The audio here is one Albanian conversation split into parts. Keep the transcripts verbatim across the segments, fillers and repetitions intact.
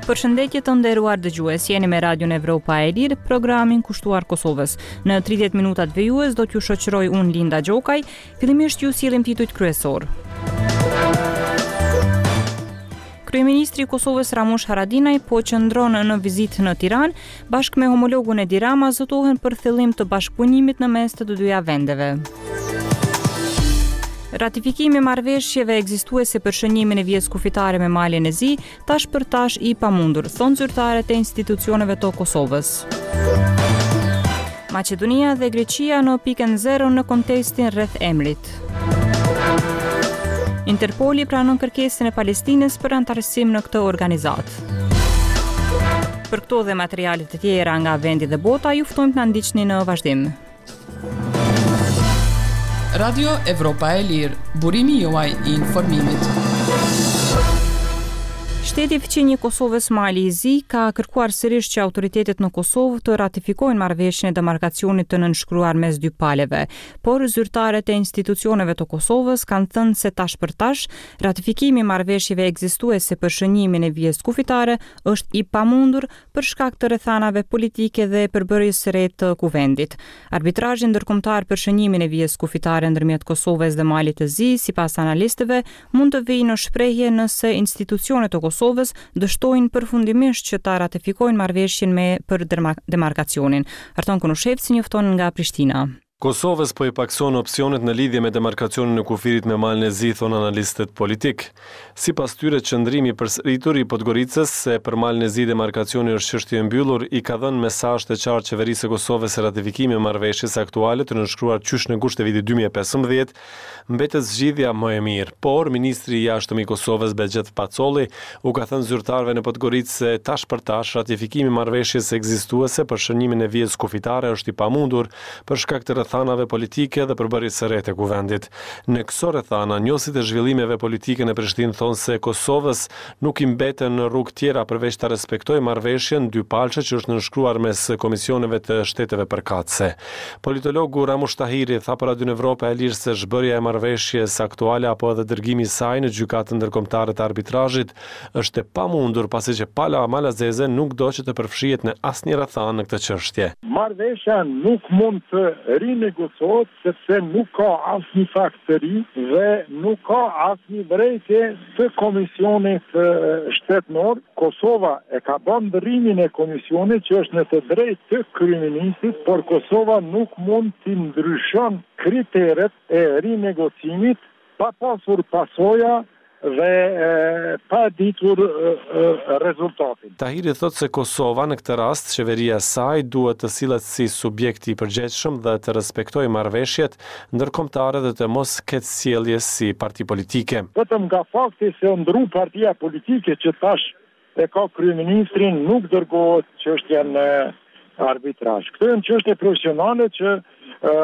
Përshëndetje të nderuar dëgjues, jeni me Radion Evropa e Lirë, programin kushtuar Kosovës. Në tridhjetë minutat vejues do t'ju shoqëroj unë Linda Gjokaj, fillimisht ju sillim titujt kryesor. Kryeministri i Kosovës Ramush Haradinaj po qëndron në vizitë në Tiranë, bashkë me homologun Edi Rama zotohen për fillim të bashkëpunimit në mes të të dyja vendeve. Ratifikimi i marrëveshjeve ekzistuese për shënimin e vijës kufitare me Malin e Zi, tash për tash i pamundur, thonë zyrtarët e institucioneve të Kosovës. Maqedonia dhe Greqia në pikën zero në kontestin rreth emrit. Interpoli pranon kërkesën e Palestinës për antarësim në këtë organizatë. Për këto dhe materialet të tjera nga vendi dhe bota, ju ftojmë të na ndiqni në vazhdim. Radio Evropa e Lirë, burimi juaj i informimit. Shteti fqinj i Kosovës Mali i Zi ka kërkuar sërish që autoritetet në Kosovë të ratifikojnë marrëveshjen e demarkacionit të nënshkruar mes dy paleve, por zyrtarët e institucioneve të Kosovës kanë thënë se tash për tash ratifikimi i marrëveshjeve ekzistuese për shënimin e vijës kufitare është i pamundur për shkak të rrethanave politike dhe përbërjes së re të kuvendit. Arbitrazhi ndërkombëtar për shënimin e vijës kufitare ndërmjet Kosovës dhe Malit të Zi, sipas analistëve, mund të vijë në shprehje nëse institucionet e Kosovës dështojnë përfundimisht që ta ratifikojnë marrëveshjen me për demarkacionin. Arton Kunushevci njofton nga Prishtina. Kosovës po i pakson opsionet në lidhje me demarkacionin e kufirit me Malin e Zi, thonë analistët politik. Sipas tyre, qëndrimi i përsëritur i Podgoricës se për Malin e Zi demarkacioni është çështje e mbyllur i ka dhënë mesazh të qartë qeverisë së Kosovës se ratifikimi i marrëveshjes aktuale të nënshkruar qysh në gusht të vitit dy mijë e pesëmbëdhjetë mbetet zgjidhja më e mirë. Por ministri i jashtëm i Kosovës Bexhet Pacolli u ka thënë zyrtarëve në Podgoricë se tash për tash ratifikimi i marrëveshjes ekzistuese për shënimin e vijës kufitare është i pamundur për shkak të rrethanave politike dhe përbërjes së re të kuvendit. Në këso rrethana, njohësit e zhvillimeve politike në Prishtinë thonë se Kosovës nuk i mbeten në rrugë tjera përveç ta respektojë marrëveshjen dypalçe që është nënshkruar mes komisioneve të shteteve përkatëse. Politologu Ramush Tahiri tha për Radion Evropa e Lirë se zhbërja e marrëveshjes aktuale apo edhe dërgimi i saj në gjykatën ndërkombëtare të arbitrazhit është e pamundur pasi që pala malazeze nuk do që të përfshihet në asnjë rrethanë në këtë çështje. Marrëveshja nuk mund të rinegociohet sepse nuk ka asnjë fakt të ri dhe nuk ka asnjë vërejtje të komisionit shtetënor. Kosova e ka bën ndërrimin e komisionit që është në të drejtë të kryeministit, por Kosova nuk mund të ndryshon kriteret e rinegocimit pa pasur pasoja dhe e, pa ditur e, e, rezultatin. Tahiri thotë se Kosova në këtë rast, qeveria e saj duhet të sillet si subjekt i përgjegjshëm dhe të respektojë marrëveshjet ndërkombëtare dhe të mos ketë sjellje si parti politike. Vetëm nga fakti se ndru partia politike që tash e ka kryeministrin nuk dërgohet çështja në arbitrazh. Këto janë çështje profesionale që e,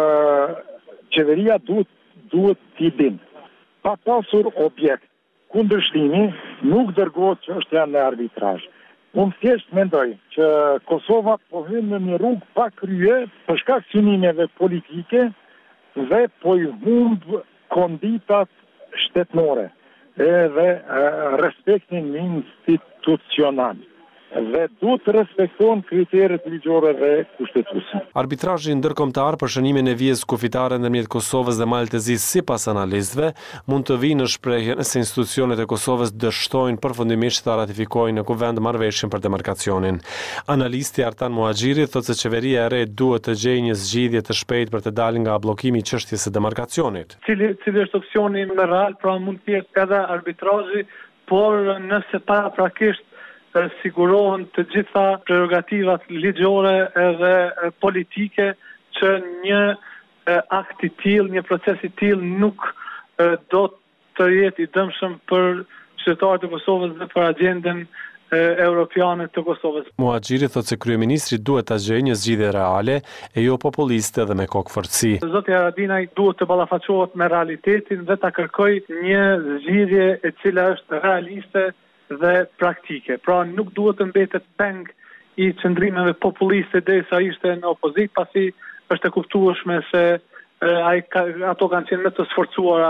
qeveria duhet duhet t'i dinë. Pa pasur objekt kundërshtimi nuk dërgohet çështja në arbitrazh. Unë thjesht mendoj që Kosova po hyn në një rrugë pa krye për shkak të synimeve politike dhe po i humb konditat shtetënore edhe respektin institucional. Dhe duhet të respektohen kriteret ligjore dhe kushtetuese. Arbitrazhi ndërkombëtar për shënimin e vijës kufitare ndërmjet Kosovës dhe Malit të Zi, sipas analistëve, mund të vijë në shprehje nëse institucionet e Kosovës dështojnë përfundimisht ta ratifikojnë në kuvend marrëveshjen për demarkacionin. Analisti Artan Muhaxhiri thotë se qeveria e re duhet të gjejë një zgjidhje të shpejtë për të dalë nga bllokimi i çështjes së demarkacionit. Cili cili është opsioni më real, pra mund të jetë edhe arbitrazhi, por nëse paraprakisht sigurohen të gjitha prerogativat ligjore edhe politike që një akt i tillë, një proces i tillë nuk do të jetë i dëmshëm për qytetarët e Kosovës dhe për agjendën europiane të Kosovës. Muhaxhiri thotë se kryeministri duhet ta gjejë një zgjidhje reale e jo populiste dhe me kokëfortësi. Zoti Haradinaj duhet të ballafaqohet me realitetin dhe ta kërkojë një zgjidhje e cila është realiste dhe praktike. Pra nuk duhet të mbetet peng i qëndrimeve populiste derisa ishte në opozitë, pasi është e kuptueshme se ai ato kanë qenë më të sforcuara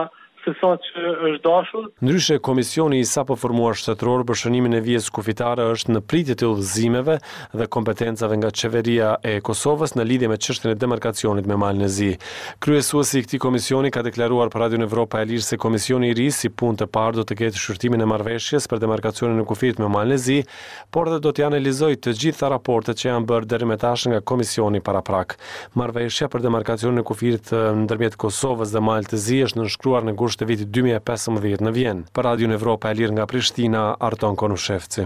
se sa që është dashur. Ndryshe, komisioni i sapo formuar shtetëror për shënimin e vijës kufitare është në pritje të udhëzimeve dhe kompetencave nga qeveria e Kosovës në lidhje me çështjen e demarkacionit me Malin e Zi. Kryesuesi i këtij komisioni ka deklaruar për Radion Evropa e Lirë se komisioni i ri si punë të parë do të ketë shqyrtimin e marrëveshjes për demarkacionin e kufirit me Malin e Zi, por dhe do të analizojë të gjitha raportet që janë bërë deri më tash nga komisioni paraprak. Marrëveshja për demarkacionin e kufirit ndërmjet Kosovës dhe Malit të Zi është nënshkruar në gusht të vitit dy mijë e pesëmbëdhjetë në Vjenë. Për Radion Evropa e Lirë nga Prishtina, Arton Konushevci.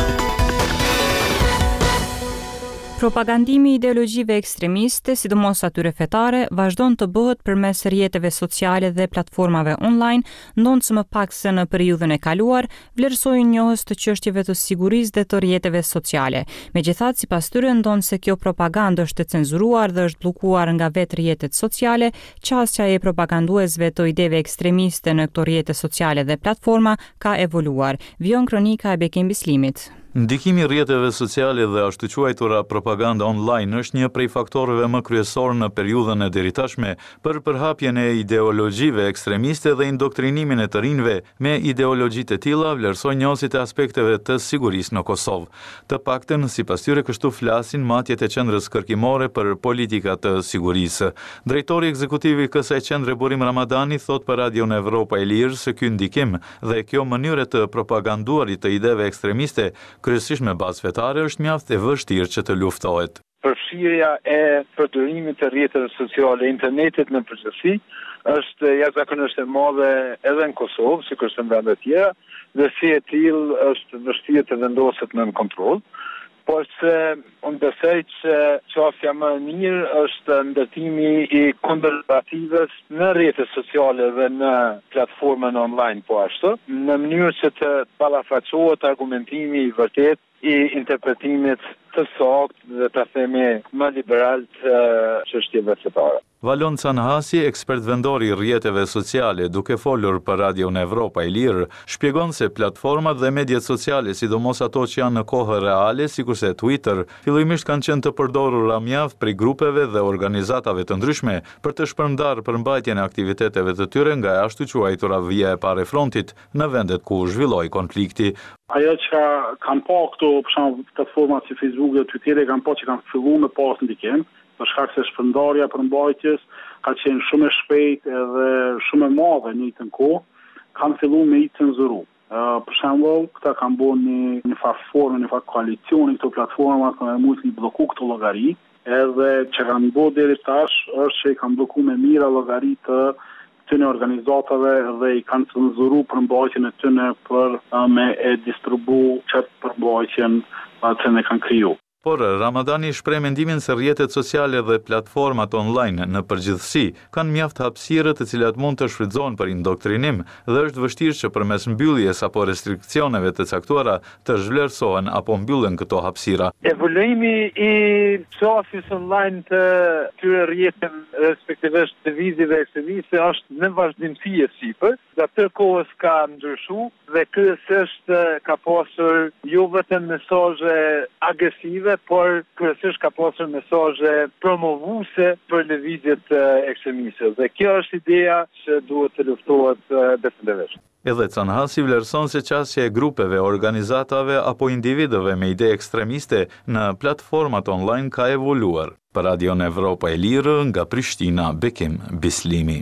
Propagandimi i ideologjive ekstremiste, sidomos atyre fetare, vazhdon të bëhet përmes rrjeteve sociale dhe platformave online, ndonë më pak se në periudhën e kaluar, vlerësojnë njohës të çështjeve të sigurisë dhe të rrjeteve sociale. Megjithatë, sipas tyre, ndonë se kjo propagandë është e cenzuruar dhe është bllokuar nga vetë rrjetet sociale, qasja e propaganduesve të ideve ekstremiste në këto rrjete sociale dhe platforma ka evoluar. Vion kronika e Bekim Bislimit. Ndikimi i rrjeteve sociale dhe ashtu quajtura propaganda online është një prej faktorëve më kryesor në periudhën e deritashme për përhapjen e ideologjive ekstremiste dhe indoktrinimin e të rinjve me ideologjitë e tilla, vlerësojnë njohësit e aspekteve të sigurisë në Kosovë. Të paktën, sipas tyre, kështu flasin matjet e qendrës kërkimore për politika të sigurisë. Drejtori ekzekutiv i kësaj qendre Burim Ramadani thot për Radion Evropa e Lirë se ky ndikim dhe kjo mënyrë të propaganduarit të ideve ekstremiste kryesisht me bazë fetare është mjaft e vështirë që të luftohet. Përfshirja e përdorimit të rrjeteve sociale, internetit në përgjithësi, është jashtëzakonisht e madhe edhe në Kosovë, sikur në vende të tjera, dhe si e tillë është vështirë të vendoset nën kontroll. Por se unë besoj që qasja më e mirë është ndërtimi i kundërpartivës në rrjetet sociale dhe në platformën online po ashtu, në mënyrë që të ballafaqohet argumentimi i vërtet i interpretimit të saktë dhe të themi më liberal të çështjeve fetare. Valon Canhasi, ekspert vendor i rrjeteve sociale, duke folur për Radion Evropa e Lirë, shpjegon se platformat dhe mediat sociale, sidomos ato që janë në kohë reale, sikurse Twitter, fillimisht kanë qenë të përdorura mjaft prej grupeve dhe organizatave të ndryshme për të shpërndarë përmbajtjen e aktiviteteve të tyre nga e ashtu quajtura vija e parë e frontit në vendet ku zhvilloi konflikti. Ajo që kanë pa këto, për shembull, platforma si Facebook dhe Twitter, kanë pa që kanë filluar me pas ndikim, për shkak se shpërndarja për mbajtjes ka qenë shumë e shpejtë edhe shumë e madhe në një kohë, kanë filluar me i cenzuru. Uh, për shembull, këta kanë bërë një një farë formë, një farë koalicioni këto platforma kanë mund të blloku këto llogari, edhe që kanë bërë deri tash është që i kanë bllokuar me mira llogari të këtyre organizatave dhe i kanë cenzuru përmbajtjen e tyre për uh, me e distribu çat përmbajtjen që ne kanë kriju. Por Ramadani shpreh mendimin se rrjetet sociale dhe platformat online në përgjithësi kanë mjaft hapësirë të cilat mund të shfrytëzohen për indoktrinim dhe është vështirë që përmes mbylljes apo restriksioneve të caktuara të zhvlerësohen apo mbyllen këto hapësira. Evoluimi i qasjes online të këtyre rrjeteve, respektivisht të vizive ekstremiste, është në vazhdimsi e sipër, dhe atë kohës ka ndryshuar dhe kryesisht ka pasur jo vetëm mesazhe agresive, por kryesisht ka pasur mesazhe promovuese për lëvizjet ekstremiste. Dhe kjo është ideja që duhet të luftohet definitivisht. Edhe Canhasi vlerëson se qasja e grupeve, organizatave apo individëve me ide ekstremiste në platformat online ka evoluar. Për Radion Evropa e Lirë, nga Prishtina, Bekim Bislimi.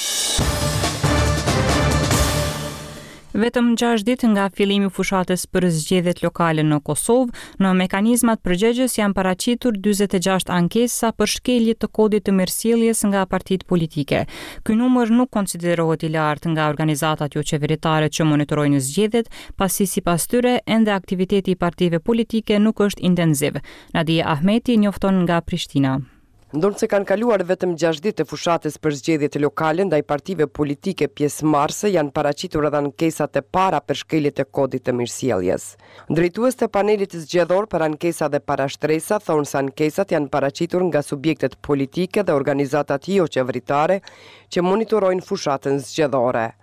Vetëm gjashtë ditë nga fillimi i fushatës për zgjedhjet lokale në Kosovë, në mekanizmat përgjegjës janë paraqitur dyzet e gjashtë ankesa për shkelje të kodit të mirësjelljes nga partitë politike. Ky numër nuk konsiderohet i lartë nga organizatat jo qeveritare që monitorojnë zgjedhjet, pasi sipas tyre ende aktiviteti i partive politike nuk është intensiv. Nadia Ahmeti njofton nga Prishtina. Ndonë se kanë kaluar vetëm gjashtë ditë të fushatës për zgjedhjet lokale ndaj partive politike pjesëmarrëse, janë paraqitur edhe ankesat e para për shkeljet e kodit të mirësjelljes. Drejtues të panelit zgjedhor për ankesa dhe parashtresa thonë se ankesat janë paraqitur nga subjektet politike dhe organizatat jo qeveritare që monitorojnë fushatën zgjedhore.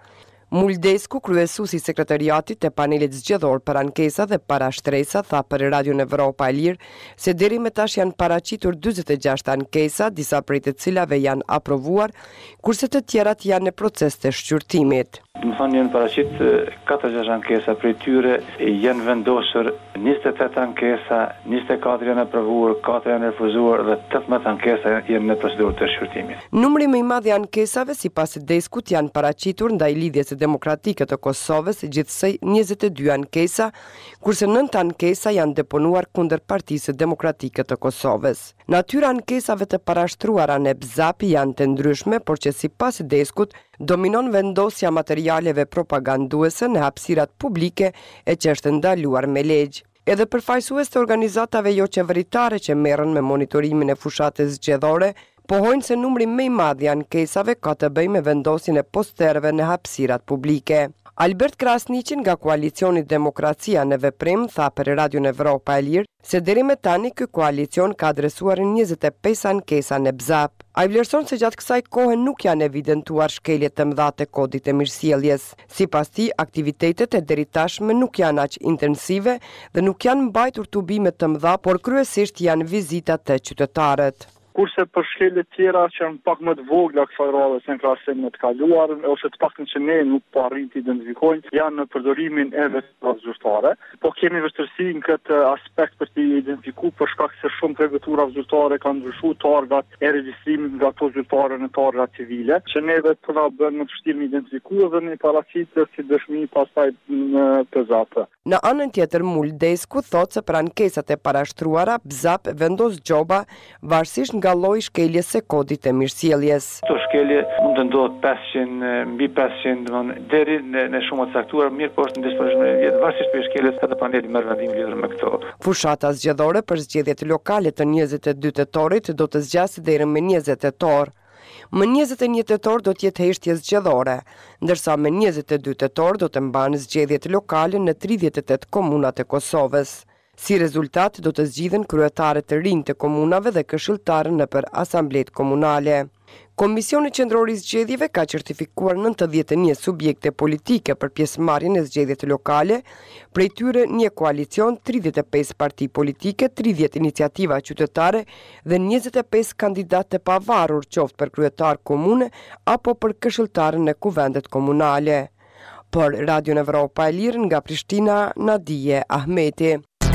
Muldesku, kryesuesi i sekretariatit të panelit zgjedhor për ankesa dhe parashtresa, tha për Radion Evropa e Lirë se deri më tash janë paraqitur dyzet e gjashtë ankesa, disa prej të cilave janë aprovuar, kurse të tjerat janë në proces të shqyrtimit. Më thonë janë paraqit katër gjashtë ankesa, prej tyre janë vendosur njëzet e tetë ankesa, njëzet e katër janë aprovuar, katër janë refuzuar dhe tetëmbëdhjetë ankesa janë në procedurë të shqyrtimit. Numri më i madh i ankesave sipas Deskut janë paraqitur ndaj lidhjes demokratike të Kosovës, gjithsej njëzet e dy ankesa, kurse nëntë ankesa janë deponuar kundër Partisë Demokratike të Kosovës. Natyra ankesave të parashtruara në B Z A P janë të ndryshme, por që sipas Deskut dominon vendosja materialeve propaganduese në hapësirat publike e që është ndaluar me legj. Edhe përfaqësues të organizatave jo qeveritare që merren me monitorimin e fushatës zgjedhore, pohojnë se numri më i madh i ankesave ka të bëjë me vendosjen e posterëve në hapësirat publike. Albert Krasniqi nga koalicioni Demokracia në Veprim tha për Radion Evropa e Lirë se deri më tani ky koalicion ka adresuar njëzet e pesë ankesa në B Z A P. Ai vlerëson se gjatë kësaj kohe nuk janë evidentuar shkelje të mëdha të kodit të mirësjelljes. Sipas tij, aktivitetet e deri tashme nuk janë aq intensive dhe nuk janë mbajtur tubime të mëdha, por kryesisht janë vizita të qytetarët. Kurse për shkelje tjera që janë pak më të vogla kësaj radhe se në krahasim me të kaluarën, ose të paktën që ne nuk po arrim të identifikojmë, janë në përdorimin e veturave zyrtare. Po kemi vështirësi në këtë aspekt për të identifikuar për shkak se shumë prej veturave zyrtare kanë ndryshuar targat e regjistrimit nga ato zyrtare në targa civile, që ne vetë po na bën më të vështirë të identifikojmë dhe ne paraqitet si dëshmi pastaj në P Z A P. Në anën tjetër, Muldesku thotë se për ankesat e parashtruara B Z A P vendos gjoba varësisht nga lloji shkeljes së kodit të mirësjelljes. Këto shkelje mund të ndodhet pesëqind mbi pesëqind deri në, në shumë të caktuar, mirë po është në dispozicion e jetë varësisht për shkeljes edhe paneli merr vendim lidhur me këto. Fushata zgjedhore për zgjedhjet lokale të njëzet e dy tetorit do të zgjasë deri më njëzet tetor. Më njëzet e një tetor do të jetë heshtje zgjedhore, ndërsa më njëzet e dy tetor do të mbahen zgjedhjet lokale në tridhjetë e tetë komunat e Kosovës. Si rezultat do të zgjidhen kryetarët të rinj të komunave dhe këshilltarë nëpër asamblet komunale. Komisioni Qendror i Zgjedhjeve ka certifikuar nëntëdhjetë e një subjekte politike për pjesëmarrjen në zgjedhjet lokale, prej tyre një koalicion, tridhjetë e pesë parti politike, tridhjetë iniciativa qytetare dhe njëzet e pesë kandidatë të pavarur, qoftë për kryetar komune apo për këshilltarë në kuvendet komunale. Për Radion Evropa e Lirë nga Prishtina, Nadije Ahmeti.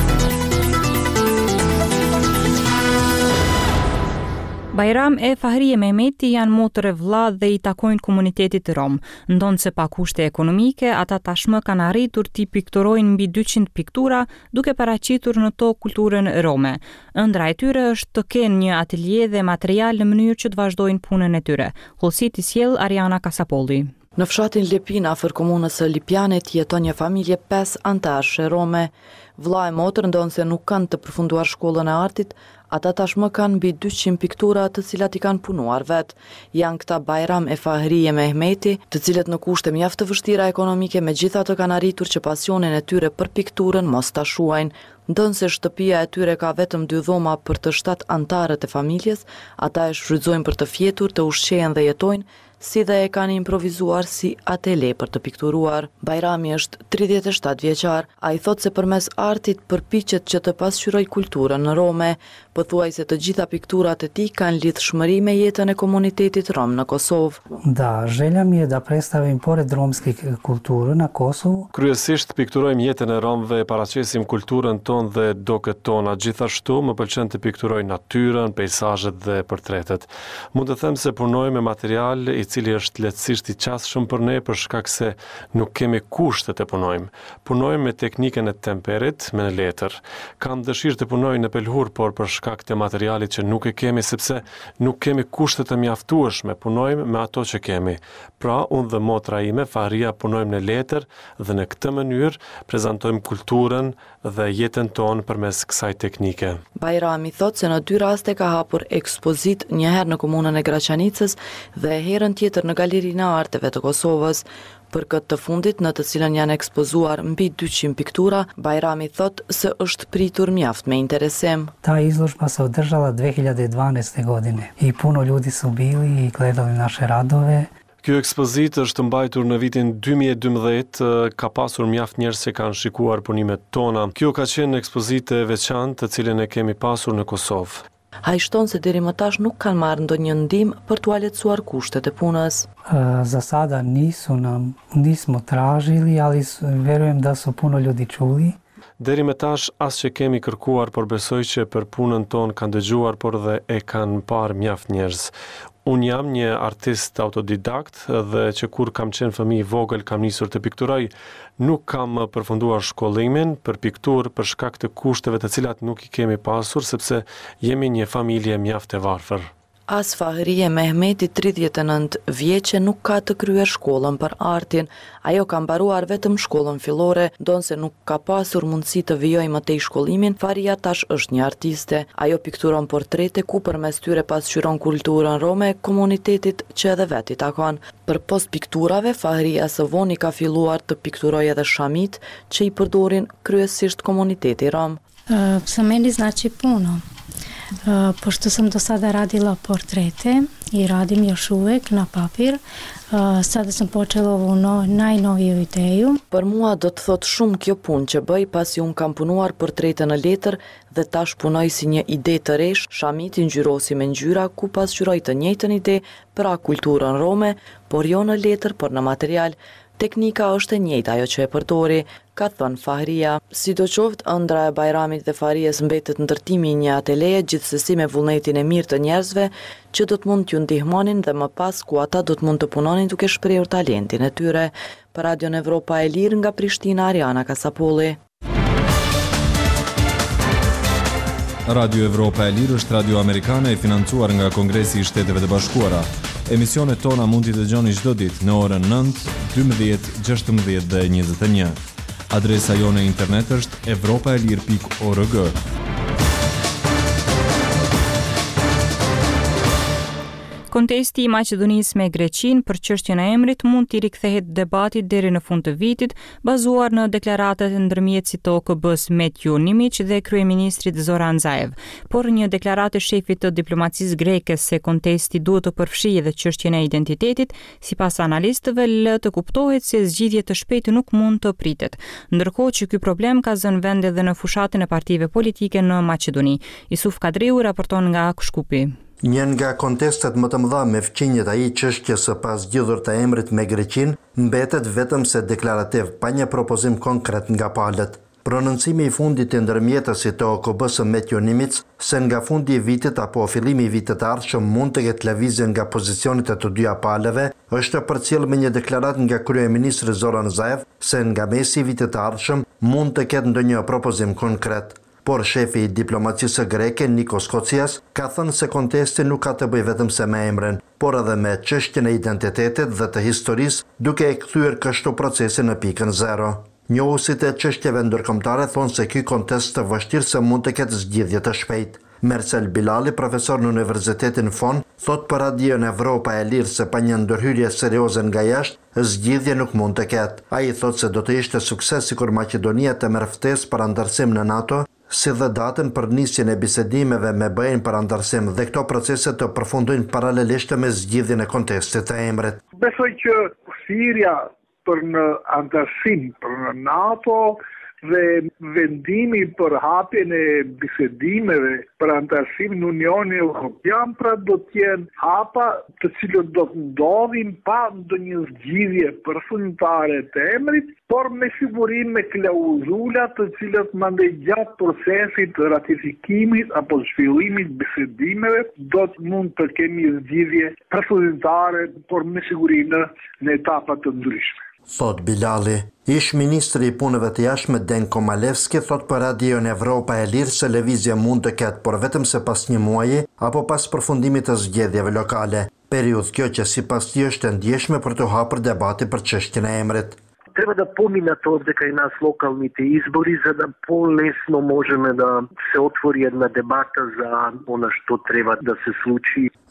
Bajram e Fahrie Mehmeti janë motër e vlla dhe i takojnë komunitetit rom. Ndonë se pa kushte ekonomike, ata tashmë kanë arritur t'i pikturojnë mbi dyqind piktura, duke paraqitur në to kulturën rome. Ëndra e tyre është të kenë një atelje dhe material në mënyrë që të vazhdojnë punën e tyre. Hollësit i sjell Ariana Kasapolli. Në fshatin Lepin, afër komunës së Lipjanit, jeton një familje pesë antarësh rome. Vlla e motër ndonë se nuk kanë të përfunduar shkollën e artit, ata tashmë kanë mbi dyqind piktura të cilat i kanë punuar vetë. Janë këta Bajram e Fahrie Mehmeti, të cilët në kushte mjaft të vështira ekonomike megjithatë kanë arritur që pasionin e tyre për pikturën mos ta shuajnë. Ndonë se shtëpia e tyre ka vetëm dy dhoma për të shtatë antarët e familjes, ata e shfrytëzojnë për të fjetur, të ushqejnë dhe jetojnë, si dhe e kanë improvizuar si atele për të pikturuar. Bajrami është tridhjetë e shtatë vjeçar, a i thotë se përmes artit përpiqet që të pasqyroj kulturën në Rome, pothuajse të gjitha pikturat e tij kanë lidhshmëri me jetën e komunitetit rom në Kosovë. Da, želja mi je da predstavim pored romske kulture na Kosovu. Kryesisht pikturojmë jetën e romëve, paraqesim kulturën tonë dhe doket tona. Gjithashtu më pëlqen të pikturoj natyrën, peizazhet dhe portretet. Mund të them se punoj me material i cili është lehtësisht i qasshëm për ne për shkak se nuk kemi kushte të punojmë. Punojmë me teknikën e temperit, me në letër. Kam dëshirë të punoj në pelhur, por për shkak të materialit që nuk e kemi, sepse nuk kemi kushte të mjaftueshme, punojmë me ato që kemi. Pra, unë dhe motra ime, Fahria, punojmë në letër dhe në këtë mënyrë prezantojmë kulturën dhe jetën tonë përmes kësaj teknike. Bajrami thotë se në dy raste ka hapur ekspozit, një herë në komunën e Graçanicës dhe herën tjetër në Galerinë e Arteve të Kosovës. Për këtë të fundit, në të cilën janë ekspozuar mbi dyqind piktura, Bajrami thotë se është pritur mjaft me interesim. Ta izložba se održala dve hiljade dvanaeste. godine i puno ljudi su bili i gledali naše radove. Kjo ekspozitë është mbajtur në vitin dy mijë e dymbëdhjetë, ka pasur mjaft njerëz që kanë shikuar punimet tona. Kjo ka qenë ekspozitë e veçantë të cilën e kemi pasur në Kosovë. Ai shton se deri më tash nuk kanë marrë ndonjë ndihmë për t'u lehtësuar kushtet e punës. Za sada nisu nam, nismo tražili, ali verujem da su puno ljudi čuli. Deri më tash as që kemi kërkuar, por besoj që për punën tonë kanë dëgjuar, por dhe e kanë parë mjaft njerëz. Unë jam një artist autodidakt dhe që kur kam qenë fëmijë i vogël kam nisur të pikturoj, nuk kam përfunduar shkollimin për pikturë për shkak të kushteve të cilat nuk i kemi pasur sepse jemi një familje mjaft e varfër. As Fahrie Mehmeti, tridhjetë e nëntë vjeçe, nuk ka të kryer shkollën për artin. Ajo ka mbaruar vetëm shkollën fillore, donse nuk ka pasur mundësi të vijojë më tej shkollimin. Faria tash është një artiste. Ajo pikturon portrete ku përmes tyre pasqyron kulturën rome e komunitetit që edhe vet i takon. Për post pikturave, Fahria së voni ka filluar të pikturojë edhe shamit që i përdorin kryesisht komuniteti rom. Uh, Za meni znači puno. Uh, pošto sam do sada radila portrete i radim još uvek na papir, uh, sada sam počela ovu no, najnoviju ideju. Për mua do të thot shumë kjo punë që bëj pasi unë kam punuar portrete në letër dhe tash punoj si një ide të resh, shamitin ngjyrosi me ngjyra ku pasqyroj të njëjtën ide pra kulturën rome, por jo në letër, por në material. Teknika është e njëjtë ajo që e përdori, ka thënë Fahria. Sidoqoftë, ëndra e Bajramit dhe Fahries mbetet ndërtimi i një ateleje, gjithsesi me vullnetin e mirë të njerëzve që do të mund t'ju ndihmonin dhe më pas ku ata do të mund të punonin duke shprehur talentin e tyre. Për Radion Evropa e Lirë nga Prishtina, Ariana Kasapolli. Radio Evropa e Lirë është radio amerikane e financuar nga Kongresi i Shteteve të Bashkuara. Emisionet tona mund t'i dëgjoni çdo ditë në orën nëntë, dymbëdhjetë, gjashtëmbëdhjetë dhe njëzet e një. Adresa jone internet është evropaelir pikë org. Kontesti i Maqedonisë me Greqinë për çështjen e emrit mund t'i rikthehet debatit deri në fund të vitit, bazuar në deklaratat e ndërmjetësit të O K B-s Metju Nimić dhe kryeministrit Zoran Zaev. Por një deklaratë e shefit të diplomacisë greke se kontesti duhet të përfshijë edhe çështjen e identitetit, sipas analistëve lë të kuptohet se zgjidhje të shpejtë nuk mund të pritet. Ndërkohë që ky problem ka zënë vend edhe në fushatën e partive politike në Maqedoni. Isuf Kadriu raporton nga Shkupi. Një nga kontestet më të mëdha me fqinjet ai çështjes së pasgjidhur të emrit me Greqinë mbetet vetëm se deklarativ, pa një propozim konkret nga palët. Prononcimi i fundit të ndërmjetësit të O K B-s Metju Nimić se nga fundi i vitit apo fillimi i vitit të ardhshëm mund të ketë lëvizje nga pozicionet e të dyja palëve, është përcjell me një deklaratë nga kryeministri Zoran Zaev se nga mesi i vitit të ardhshëm mund të ketë ndonjë propozim konkret. Por shefi i diplomacisë greke, Nikos Kocias, ka thënë se kontesti nuk ka të bëjë vetëm se me emrin, por edhe me çështjen e identitetit dhe të historisë, duke e kthyer kështu procesin në pikën zero. Njohuesit e çështjeve ndërkombëtare thonë se ky kontest të vështirë se mund të ketë zgjidhje të shpejtë. Marcel Bilali, profesor në Universitetin Fon, thot për Radion Evropa e Lirë se pa një ndërhyrje serioze nga jashtë, zgjidhje nuk mund të ketë. Ai thot se do të ishte sukses sikur Maqedonia të merr ftesë për antarësim në NATO, si dhe datën për nisjen e bisedimeve me B E-n për antarësim dhe këto procese të përfundojnë paralelisht me zgjidhjen e kontestit të emrit. Besoj që thirrja për në antarësim për në NATO dhe vendimi për hapjen e bisedimeve për antarësim në Unionin Evropian pra do të jenë hapa të cilët do të ndodhin pa ndonjë zgjidhje përfundimtare të emrit, por me sigurim me klauzula të cilat mandej gjatë procesit të ratifikimit apo zhvillimit bisedimeve do të mund të kemi zgjidhje përfundimtare, por me sigurim në, në etapa të ndryshme. Thot Bilali. Ish ministri i punëve të jashtme Denko Malevski thot për Radion Evropa e Lirë se lëvizja mund të ketë, por vetëm se pas një muaji apo pas përfundimit të zgjedhjeve lokale. Periudhë kjo që sipas tij është e ndjeshme për të hapur debati për çështjen e emrit. Treba da pomni na to da kaj nas lokalните избори, за да по-лесно можеме да се отвори една дебата за ono što treba da se случи.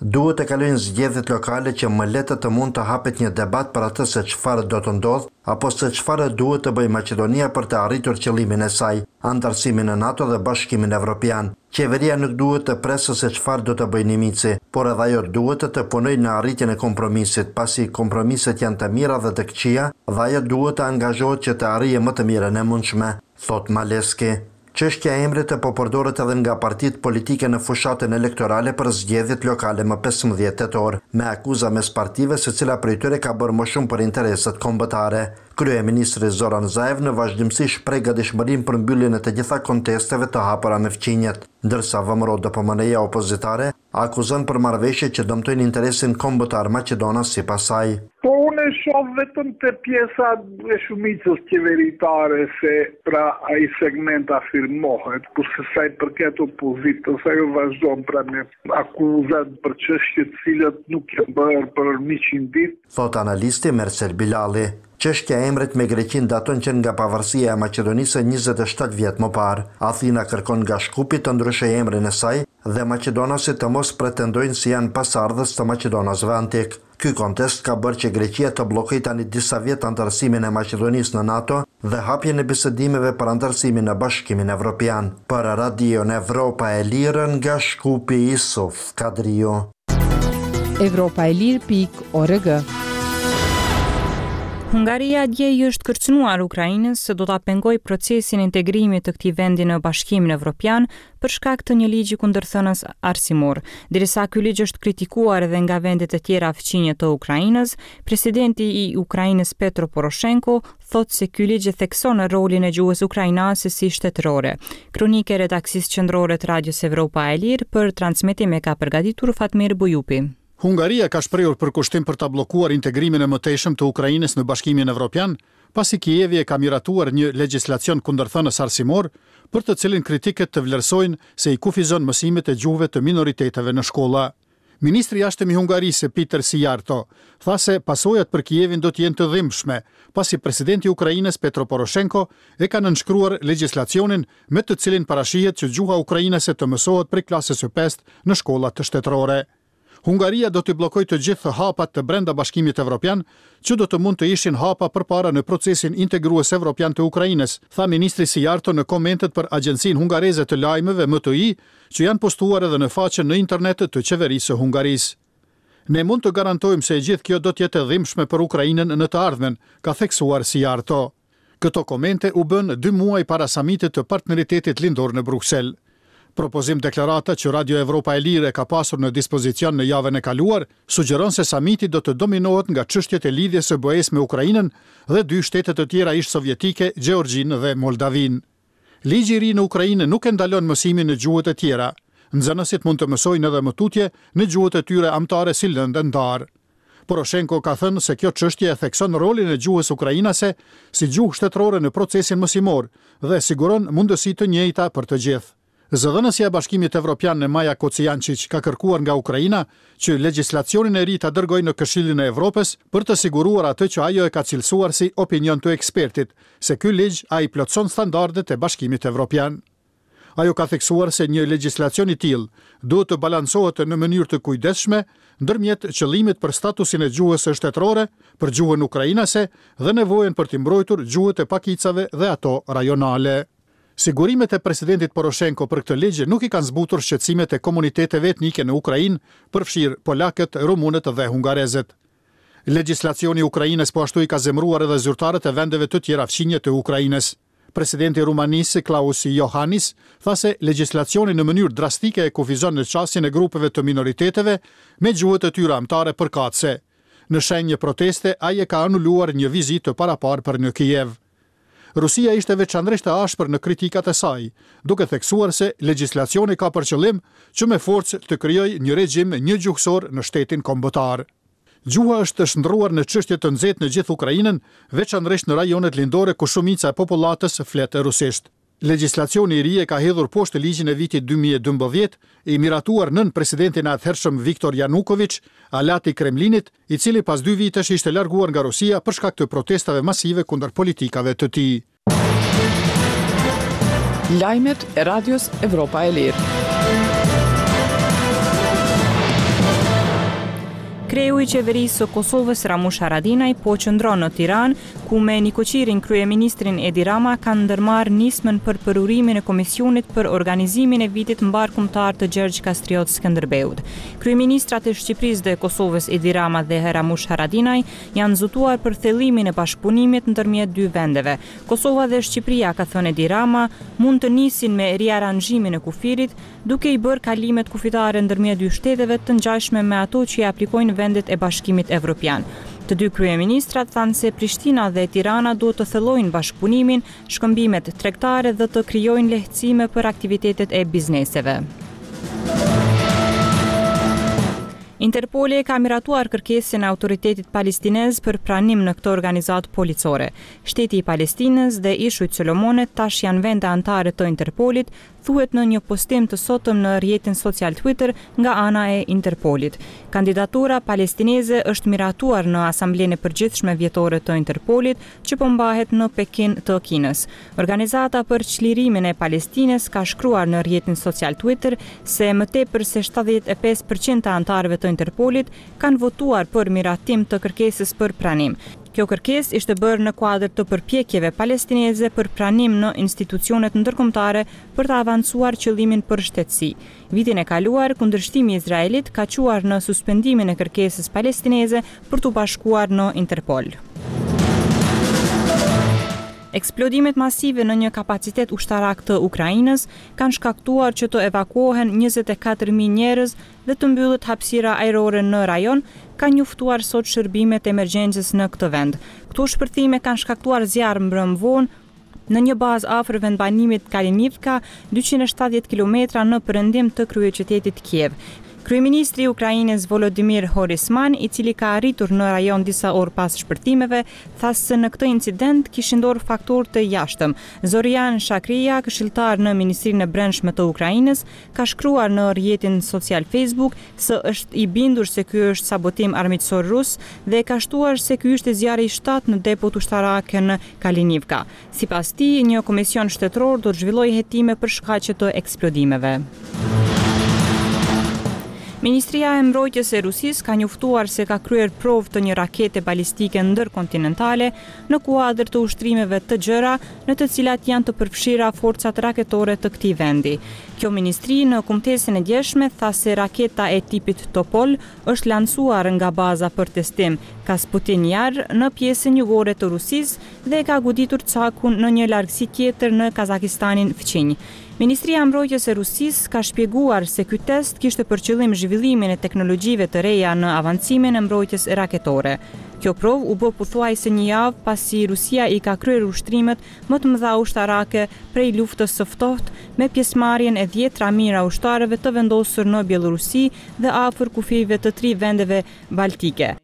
duhet të kalojnë zgjedhjet lokale që më letë të mund të hapet një debat për atë se çfarë do të ndodh, apo se çfarë duhet të bëjë Maqedonia për të arritur qëllimin e saj, antarësimin në NATO dhe Bashkimin Evropian. Qeveria nuk duhet të presë se çfarë do të bëjë Nimici, por edhe ajo duhet të punojë në arritjen e kompromisit, pasi kompromiset janë të mira dhe të këqija, dhe ajo duhet të angazhohet që të arrijë më të mirën e mundshme, thot Maleski. Çështja e emrit po përdoret edhe nga partitë politike në fushatën elektorale për zgjedhjet lokale më pesëmbëdhjetë tetor, me akuza mes partive se cila prej tyre ka bërë më shumë për interesat kombëtare. Kryeministri Zoran Zaev në vazhdimsi shpreh gatishmërinë për mbylljen e të gjitha kontesteve të hapura me fqinjet, ndërsa V M R O D P M N-ja opozitare akuzon për marrëveshje që dëmtojnë interesin kombëtar maqedonas sipas saj. Po unë e shoh vetëm te pjesa e shumicës qeveritare se pra ai segment afirmohet, por se sa i përket opozitës, ajo vazhdon pra me akuzat për çështje të cilat nuk janë bërë për njëqind ditë. Thot analisti Mersel Bilali. Çështja e emrit me Greqinë daton që nga pavarësia e Maqedonisë njëzet e shtatë vjet më parë. Athina kërkon nga Shkupi të ndryshojë emrin e saj dhe maqedonasit të mos pretendojnë si janë pasardhës të maqedonasve antik. Ky kontest ka bërë që Greqia të bllokojë tani disa vjet antarësimin e Maqedonisë në NATO dhe hapjen e bisedimeve për antarësimin në Bashkimin Evropian. Për Radion Evropa e Lirë nga Shkupi, Isuf Kadriu. Evropa e Lirë pikë org. Hungaria dje është kërcënuar Ukrainës se do ta pengojë procesin e integrimit të këtij vendi në Bashkimin Evropian për shkak të një ligji kundërthënës arsimor. Derisa ky ligj është kritikuar edhe nga vendet e tjera fqinje të Ukrainës, presidenti i Ukrainës Petro Poroshenko thotë se ky ligj thekson rolin e gjuhës ukrainase si shtetërore. Kronike redaksisë qendrore të Radios Evropa e Lirë për transmetim e ka përgatitur Fatmir Bujupi. Hungaria ka shprehur përkushtim për ta bllokuar integrimin e mëtejshëm të Ukrainës në Bashkimin Evropian, pasi Kijevi e ka miratuar një legjislacion kundërthënës arsimor, për të cilin kritikët të vlerësojnë se i kufizon mësimet e gjuhëve të minoriteteve në shkolla. Ministri i jashtëm i Hungarisë Peter Sijarto tha se pasojat për Kijevin do të jenë të dhimbshme, pasi presidenti i Ukrainës Petro Poroshenko e ka nënshkruar legjislacionin me të cilin parashihet që gjuha ukrainase të mësohet prej klasës së pestë në shkollat të shtetërore. Hungaria do të bllokojë të gjithë hapat të brenda Bashkimit Evropian, që do të mund të ishin hapa përpara në procesin integrues evropian të Ukrainës, tha ministri Sijarto në komentet për Agjencinë Hungareze të Lajmeve M T I, që janë postuar edhe në faqen në internet të qeverisë së Hungarisë. Ne mund të garantojmë se gjithë kjo do të jetë e dhimbshme për Ukrainën në të ardhmen, ka theksuar Sijarto. Këto komente u bën dy muaj para samitit të partneritetit lindor në Bruksel. Propozim deklarata që Radio Evropa e Lirë ka pasur në dispozicion në javën e kaluar, sugjeron se samiti do të dominohet nga çështjet e lidhjes së B E S me Ukrainën dhe dy shtetet të tjera ish sovjetike, Gjeorgjinë dhe Moldavinë. Ligji i ri në Ukrainë nuk e ndalon mësimin në gjuhët e tjera. Nxënësit mund të mësojnë edhe më tutje në gjuhët e tyre amtare si lëndë ndar. Poroshenko ka thënë se kjo çështje e thekson rolin e gjuhës ukrainase si gjuhë shtetërore në procesin mësimor dhe siguron mundësi të njëjta për të gjithë. Zëdhënësja e Bashkimit Evropian në Maja Kocijančić ka kërkuar nga Ukraina që legjislacionin e ri ta dërgojë në Këshillin e Evropës për të siguruar atë që ajo e ka cilësuar si opinion të ekspertit, se ky ligj ai plotson standardet e Bashkimit Evropian. Ajo ka theksuar se një legjislacion i tillë duhet të balancohet në mënyrë të kujdesshme ndërmjet qëllimit për statusin e gjuhës së shtetërore, për gjuhën ukrainase dhe nevojën për të mbrojtur gjuhët e pakicave dhe ato rajonale. Sigurimet e presidentit Poroshenko për këtë ligj nuk i kanë zbutur shqetësimet e komuniteteve etnike në Ukrainë, përfshirë polakët, rumunët dhe hungarezët. Legjislacioni i Ukrainës po ashtu i ka zemruar edhe zyrtarët e vendeve të tjera fqinje të Ukrainës. Presidenti i Rumanisë Klaus Iohannis tha se legjislacioni në mënyrë drastike e kufizon në çastin e grupeve të minoriteteve me gjuhët e tyre amtare përkatëse. Në shenjë proteste, ai e ka anuluar një vizitë të paraparë për në Kijev. Rusia ishte veçanërisht e ashpër në kritikat e saj, duke theksuar se legjislacioni ka për qëllim që me forcë të krijojë një regjim një gjuhësor në shtetin kombëtar. Gjuha është të shndruar në çështje të nxehtë në gjithë Ukrainën, veçanërisht në rajonet lindore ku shumica e popullatës flet rusisht. Legjislacioni i ri e ka hedhur poshtë ligjin e vitit dy mijë e dymbëdhjetë, i miratuar nën presidentin e atëhershëm Viktor Yanukovych, alat i Kremlinit, i cili pas dy vitesh ishte larguar nga Rusia për shkak të protestave masive kundër politikave të tij. Lajmet e Radios Evropa e Lirë. Kreu i qeverisë së Kosovës Ramush Haradinaj po qëndron në Tiranë, ku me Nikoqirin kryeministrin Edi Rama kanë ndërmarrë nismën për përurimin e komisionit për organizimin e vitit mbar kombëtar të Gjergj Kastriot Skënderbeut. Kryeministrat e Shqipërisë dhe Kosovës Edi Rama dhe Ramush Haradinaj janë zëtuar për thellimin e bashkëpunimit ndërmjet dy vendeve. Kosova dhe Shqipëria, ka thënë Edi Rama, mund të nisin me riaranxhimin e kufirit, duke i bërë kalimet kufitare ndërmjet dy shteteve të ngjashme me ato që i aplikojnë vendet e Bashkimit Evropian. Të dy kryeministrat thanë se Prishtina dhe Tirana duhet të thellojnë bashkëpunimin, shkëmbimet tregtare dhe të krijojnë lehtësime për aktivitetet e bizneseve. Interpoli ka miratuar kërkesën e autoritetit palestinez për pranim në këtë organizatë policore. Shteti i Palestinës dhe Ishujt Solomonet tash janë vende anëtare të Interpolit, thuhet në një postim të sotëm në rrjetin social Twitter nga ana e Interpolit. Kandidatura palestineze është miratuar në Asamblenë e Përgjithshme Vjetore të Interpolit, që po mbahet në Pekin të Kinës. Organizata për çlirimin e Palestinës ka shkruar në rrjetin social Twitter se më tepër se shtatëdhjetë e pesë përqind të anëtarëve të Interpolit kanë votuar për miratim të kërkesës për pranim. Kjo kërkesë ishte bërë në kuadër të përpjekjeve palestineze për pranim në institucionet ndërkombëtare për të avancuar qëllimin për shtetësi. Vitin e kaluar, kundërshtimi i Izraelit ka quar në suspendimin e kërkesës palestineze për të bashkuar në Interpol. Eksplodimet masive në një kapacitet ushtarak të Ukrainës kanë shkaktuar që të evakuohen njëzet e katër mijë njerëz dhe të mbyllet hapësira ajrore në rajon, ka njoftuar sot shërbimet e emergjencës në këtë vend. Këto shpërthime kanë shkaktuar zjarr mbrëm vonë në një bazë afër vendbanimit Kalinivka, dyqind e shtatëdhjetë kilometra në perëndim të kryeqytetit Kiev. Kryeministri i Ukrainës Volodymyr Horisman, i cili ka arritur në rajon disa orë pas shpërthimeve, tha se në këtë incident kishin dorë faktorë të jashtëm. Zorian Shakria, këshilltar në Ministrinë e Brendshme të Ukrainës, ka shkruar në rrjetin social Facebook se është i bindur se ky është sabotim armiqësor rus dhe ka shtuar se ky ishte zjarri i shtatë në depot ushtarake në Kalinivka. Sipas tij, një komision shtetëror do të zhvillojë hetime për shkaqe të eksplodimeve. Ministria e Mbrojtjes e Rusisë ka njoftuar se ka kryer provë të një rakete balistike ndërkontinentale në kuadër të ushtrimeve të gjëra, në të cilat janë të përfshira forcat raketore të këtij vendi. Kjo ministri në kumtesën e djeshme tha se raketa e tipit Topol është lancuar nga baza për testim Kasputin Yar në pjesën jugore të Rusisë dhe ka goditur cakun në një largësi tjetër në Kazakistanin fqinj. Ministria e Mbrojtjes e Rusisë ka shpjeguar se ky test kishte për qëllim zhvillimin e teknologjive të reja në avancimin e mbrojtjes raketore. Kjo provë u bë pothuajse një javë pasi Rusia i ka kryer ushtrimet më të mëdha ushtarake prej luftës së ftohtë, me pjesëmarrjen e dhjetra mijëra ushtarëve të vendosur në Bielorusi dhe afër kufive të tri vendeve baltike.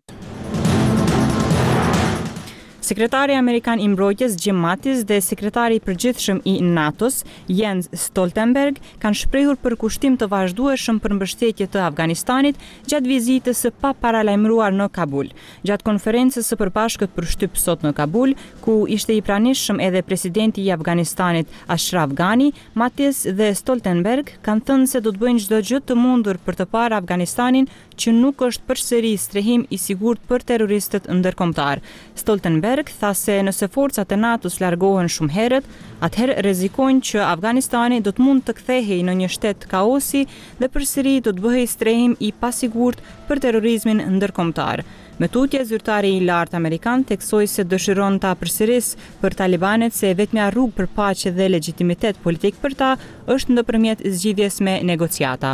Sekretari Amerikan i Mbrojtjes Jim Mattis dhe sekretari i përgjithshëm i NATO-s Jens Stoltenberg kanë shprehur përkushtim të vazhdueshëm për mbështetje të Afganistanit gjatë vizitës së paparalajmëruar në Kabul. Gjatë konferencës së përbashkët për shtyp sot në Kabul, ku ishte i pranishëm edhe presidenti i Afganistanit Ashraf Ghani, Mattis dhe Stoltenberg kanë thënë se do të bëjnë çdo gjë të mundur për të parë Afganistanin që nuk është përsëri strehim i sigurt për terroristët ndërkombëtar. Stoltenberg tha se nëse forcat e NATO-s largohen shumë herët, atëherë rrezikojnë që Afganistani do të mund të kthehej në një shtet kaosi dhe përsëri do të bëhej strehim i pasigurt për terrorizmin ndërkombëtar. Me tutje, zyrtari i lartë amerikan theksoi se dëshiron ta përsërisë për talibanet se vetmja rrugë për paqe dhe legjitimitet politik për ta është nëpërmjet zgjidhjes me negociata.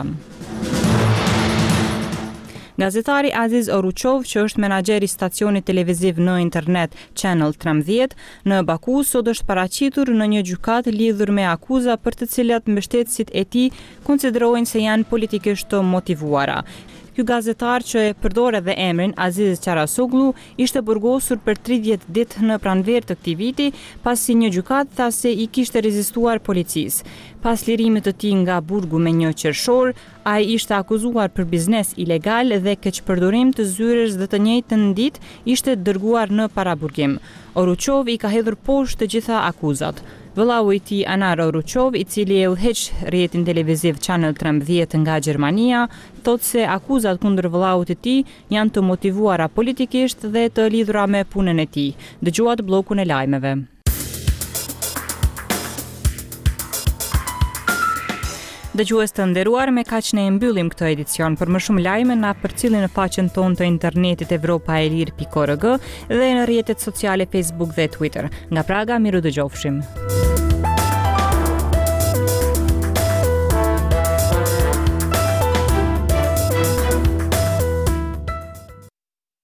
Gazetari Aziz Oruchov, që është menaxher i stacionit televiziv në internet Channel tridhjetë, në Baku sot është paraqitur në një gjykatë lidhur me akuza për të cilat mbështetësit e tij konsiderojnë se janë politikisht të motivuara. Ky gazetar, që e përdor edhe emrin Aziz Qarasoglu, ishte burgosur për tridhjetë ditë në pranverë të këtij viti, pasi një gjykatë tha se i kishte rezistuar policisë. Pas lirimit të tij nga burgu me një qershor, ai ishte akuzuar për biznes ilegal dhe keqpërdorim të zyrës dhe të njëjtën ditë ishte dërguar në paraburgim. Oruqov i ka hedhur poshtë të gjitha akuzat. Vëllau i tij Anar Oruqov, i cili e udhëheq rrjetin televiziv Channel tridhjetë nga Gjermania, thotë se akuzat kundër vëllaut të tij janë të motivuara politikisht dhe të lidhura me punën e tij. Dëgjuat bllokun e lajmeve. Dëgjues të nderuar, me kaq ne e mbyllim këtë edicion. Për më shumë lajme na përcjellni në faqen tonë të internetit evropaelir pikë org dhe në rrjetet sociale Facebook dhe Twitter. Nga Praga, miru dëgjofshim.